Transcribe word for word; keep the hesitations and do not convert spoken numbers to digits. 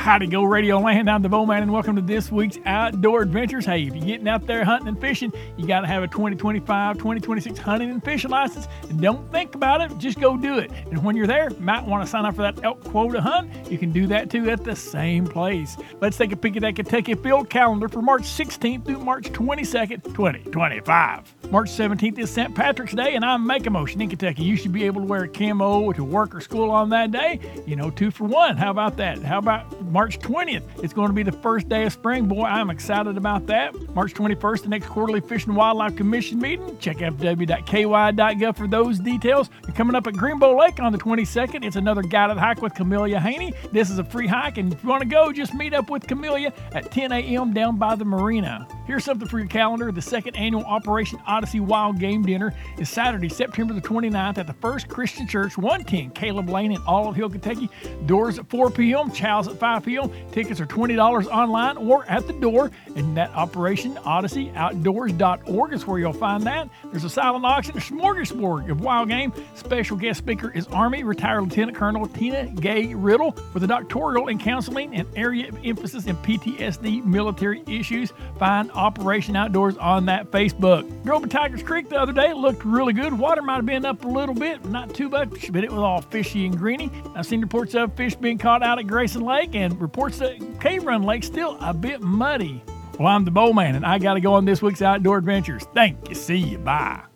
Howdy, Go Radio Land. I'm the Bowman, and welcome to this week's Outdoor Adventures. Hey, if you're getting out there hunting and fishing, you got to have a twenty twenty-five, twenty twenty-six hunting and fishing license. And don't think about it, just go do it. And when you're there, you might want to sign up for that elk quota hunt. You can do that too at the same place. Let's take a peek at that Kentucky field calendar for March sixteenth through March twenty-second, twenty twenty-five. March seventeenth is Saint Patrick's Day, and I'm Make a Motion in Kentucky. You should be able to wear a camo to work or school on that day. You know, two for one. How about that? How about March twentieth? It's going to be the first day of spring. Boy, I'm excited about that. March twenty-first, the next quarterly Fish and Wildlife Commission meeting. Check f w dot k y dot gov for those details. You're coming up at Greenbow Lake on the twenty-second. It's another guided hike with Camellia Haney. This is a free hike, and if you want to go, just meet up with Camellia at ten a.m. down by the marina. Here's something for your calendar. The second annual Operation Odyssey Wild Game Dinner is Saturday, September the twenty-ninth at the First Christian Church, one ten Caleb Lane in Olive Hill, Kentucky. Doors at four p.m., chows at five p.m. Tickets are twenty dollars online or at the door. And that Operation Odyssey Outdoors dot org is where you'll find that. There's a silent auction, a smorgasbord of wild game. Special guest speaker is Army Retired Lieutenant Colonel Tina Gay Riddle with a doctoral in counseling and area of emphasis in P T S D military issues. Find Operation Outdoors on that Facebook. Drove to Tigers Creek the other day. It looked really good. Water might have been up a little bit, not too much, but it was all fishy and greeny. I've seen reports of fish being caught out at Grayson Lake and reports that Cave Run Lake still a bit muddy. Well, I'm the Bowman, and I got to go on this week's Outdoor Adventures. Thank you. See you. Bye.